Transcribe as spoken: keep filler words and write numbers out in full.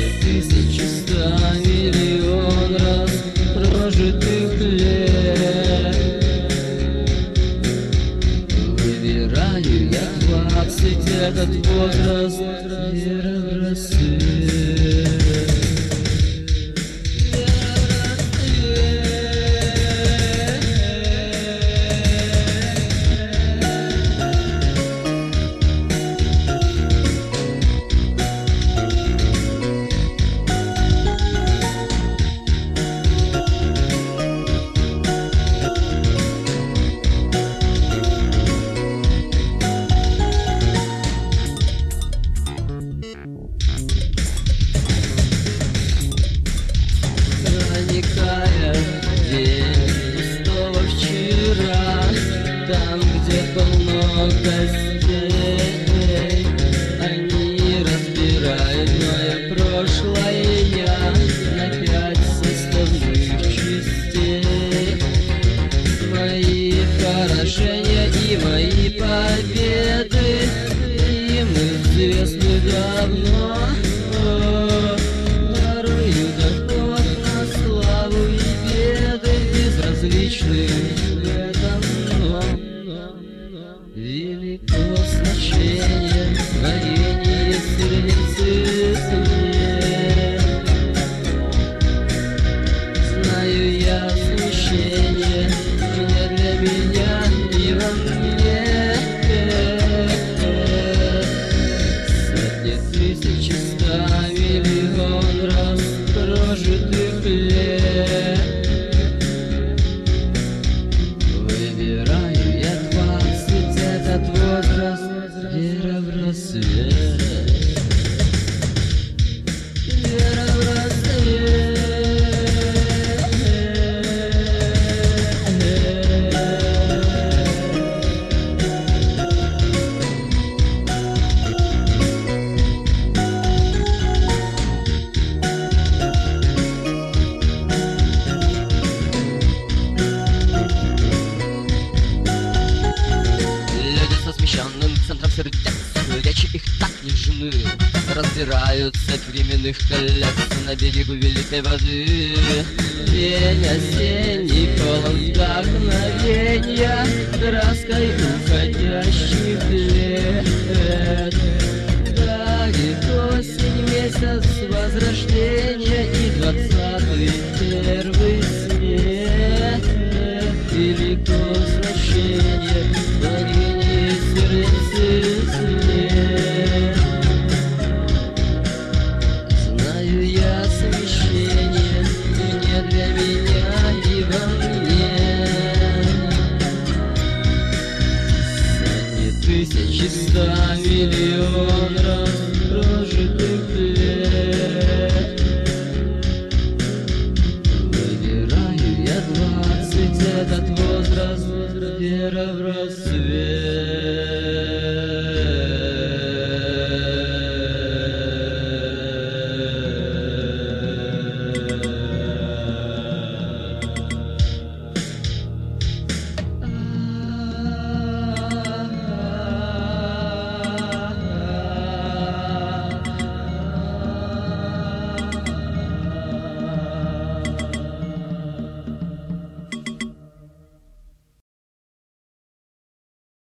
тысячи ста миллион раз прожитых лет. Выбираю я двадцать, этот возраст, вера в рассвет. Проникая в день пустого вчера, там, где полно костей, они разбирают мое прошлое я на пять составных частей. Мои поражения и мои победы им известны давно. Безразличны в этом, но велико значение творения сверхъестественное. Знаю я смещение не для меня и во мне. Сотни тысяч, ста миллион раз прожитых лет. Выбираю я двадцать, этот возраст, вера в рассвет. Вера в рассвет. Смещенным центром сердец, речи их так нежны, разбираются кременных колец на берегу великой воды. День осенний полон вдохновения, краской уходящих лет. Дарит осень месяц возрождения и двадцатый первый свет. Велико значение творения сверхъестественное. Знаю я смещение не для меня и во мне. Сотни тысяч, ста миллион раз прожитых лет. Выбираю я двадцать, этот возраст, вера в рассвет.